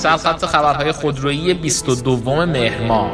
سرخط خبرهای خودرویی 22 مهر ماه.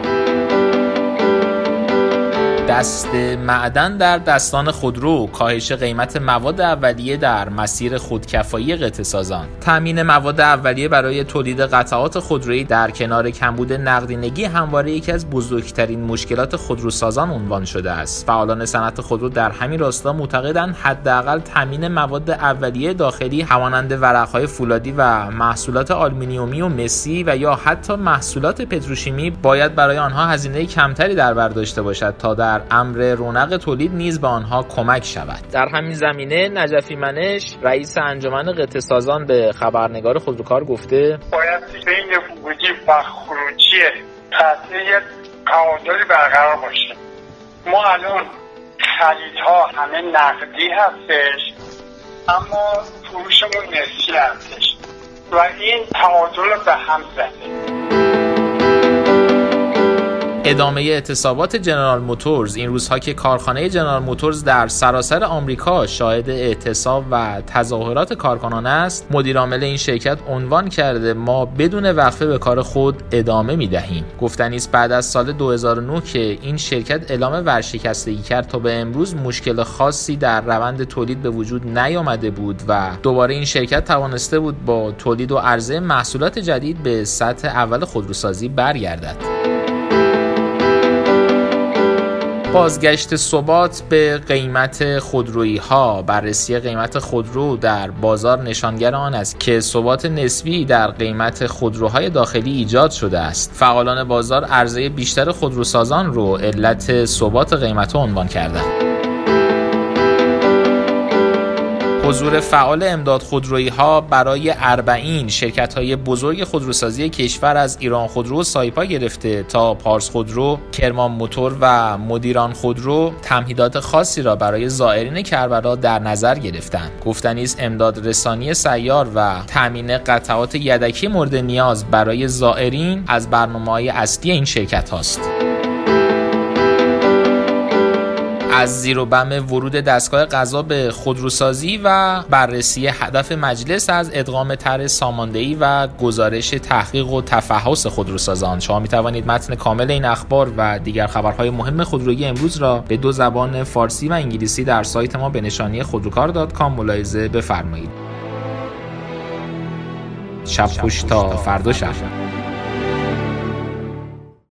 دست معدن در دستان خودرو، کاهش قیمت مواد اولیه در مسیر خودکفایی قطعه‌سازان. تامین مواد اولیه برای تولید قطعات خودرویی در کنار کمبود نقدینگی همواره یکی از بزرگترین مشکلات خودروسازان عنوان شده است. فعالان صنعت خودرو در همین راستا معتقدند حداقل تامین مواد اولیه داخلی همانند ورق‌های فولادی و محصولات آلومینیومی و مسی و یا حتی محصولات پتروشیمی باید برای آنها هزینه کمتری در بر داشته باشد تا در امر رونق تولید نیز به آنها کمک شود. در همین زمینه نجفی منش رئیس انجمن قطعه‌سازان به خبرنگار خودروکار گفته باید بین ورودی و خروجی قطعه تعادلی برقرار باشه. ما الان خریدها همه نقدی هستش اما فروشمون نسبی هستش و این تعادل به هم زده. ادامه اعتصابات جنرال موتورز. این روزها که کارخانه جنرال موتورز در سراسر آمریکا شاهد اعتصاب و تظاهرات کارکنان است، مدیرعامل این شرکت عنوان کرده ما بدون وقفه به کار خود ادامه می‌دهیم. گفتنی است بعد از سال 2009 که این شرکت اعلام ورشکستگی کرد تا به امروز مشکل خاصی در روند تولید به وجود نیامده بود و دوباره این شرکت توانسته بود با تولید و عرضه محصولات جدید به سطح اول خودروسازی برگردد. بازگشت ثبات به قیمت خودرویی ها. بررسی قیمت خودرو در بازار نشانگر آن است که ثبات نسبی در قیمت خودروهای داخلی ایجاد شده است. فعالان بازار عرضه بیشتر خودروسازان رو علت ثبات قیمت عنوان کردند. حضور فعال امداد خودرویی ها برای 40 شرکت های بزرگ خودروسازی کشور از ایران خودرو و سایپا گرفته تا پارس خودرو، کرمان موتور و مدیران خودرو تمهیدات خاصی را برای زائرین کربلا در نظر گرفتند. گفتنی است امداد رسانی سیار و تامین قطعات یدکی مورد نیاز برای زائرین از برنامه‌های اصلی این شرکت هاست. از زیر و بم ورود دستگاه قضا به خودروسازی و بررسی هدف مجلس از ادغام طرح ساماندهی و گزارش تحقیق و تفحص خودروسازان. شما می توانید متن کامل این اخبار و دیگر خبرهای مهم خودرویی امروز را به 2 زبان فارسی و انگلیسی در سایت ما به نشانی خودروکار.com ملاحظه بفرمایید. شب خوش تا فردا شب.